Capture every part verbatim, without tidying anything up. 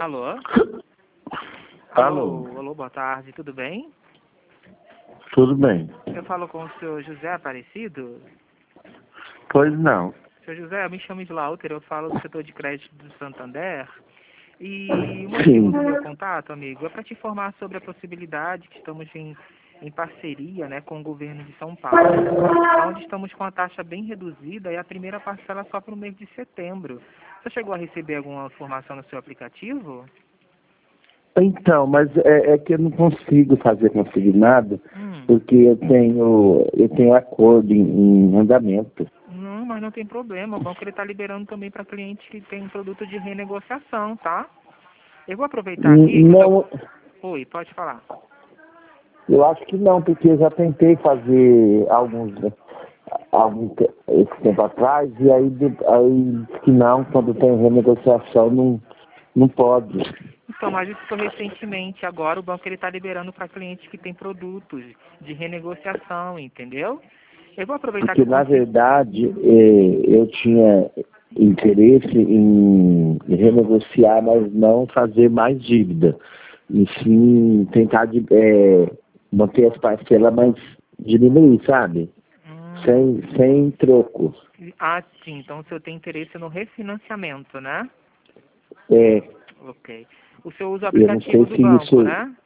Alô? Alô? Alô, alô, boa tarde, tudo bem? Tudo bem? Eu falo com o senhor José Aparecido? Pois não. Senhor José, eu me chamo Slaughter, eu falo do setor de crédito do Santander. E o motivo Sim. do meu contato, amigo, é para te informar sobre a possibilidade que estamos em, em parceria, né, com o governo de São Paulo, onde estamos com a taxa bem reduzida e a primeira parcela só para o mês de setembro. Você chegou a receber alguma informação no seu aplicativo? Então, mas é, é que eu não consigo fazer consignado, Hum. porque eu tenho, eu tenho acordo em, em andamento. Não, mas não tem problema. O banco ele está liberando também para clientes que têm produto de renegociação, tá? Eu vou aproveitar N- aqui que eu tô... Não, Oi, pode falar. eu acho que não, porque eu já tentei fazer alguns, algum te- esse tempo atrás, e aí, de- aí diz que não, quando tem renegociação, não, não pode. Então, mas isso foi recentemente. Agora o banco ele está liberando para clientes que têm produtos de renegociação, entendeu? Eu vou aproveitar que Porque, eu na consigo... verdade, eh, eu tinha interesse em renegociar, mas não fazer mais dívida. E sim tentar de, eh, manter as parcelas, mas diminuir, sabe? Hum, Sem, sem troco. ah, sim. Então o senhor tem interesse no refinanciamento, né? É, Ok. O senhor usa o eu não aplicativo sei do se banco, isso... né?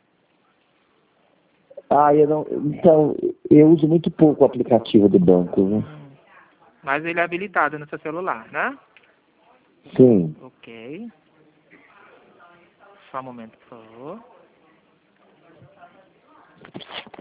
Ah, eu não... Então, eu uso muito pouco o aplicativo do banco, né? Hum, mas ele é habilitado no seu celular, né? Sim. Ok. Só um momento, por favor.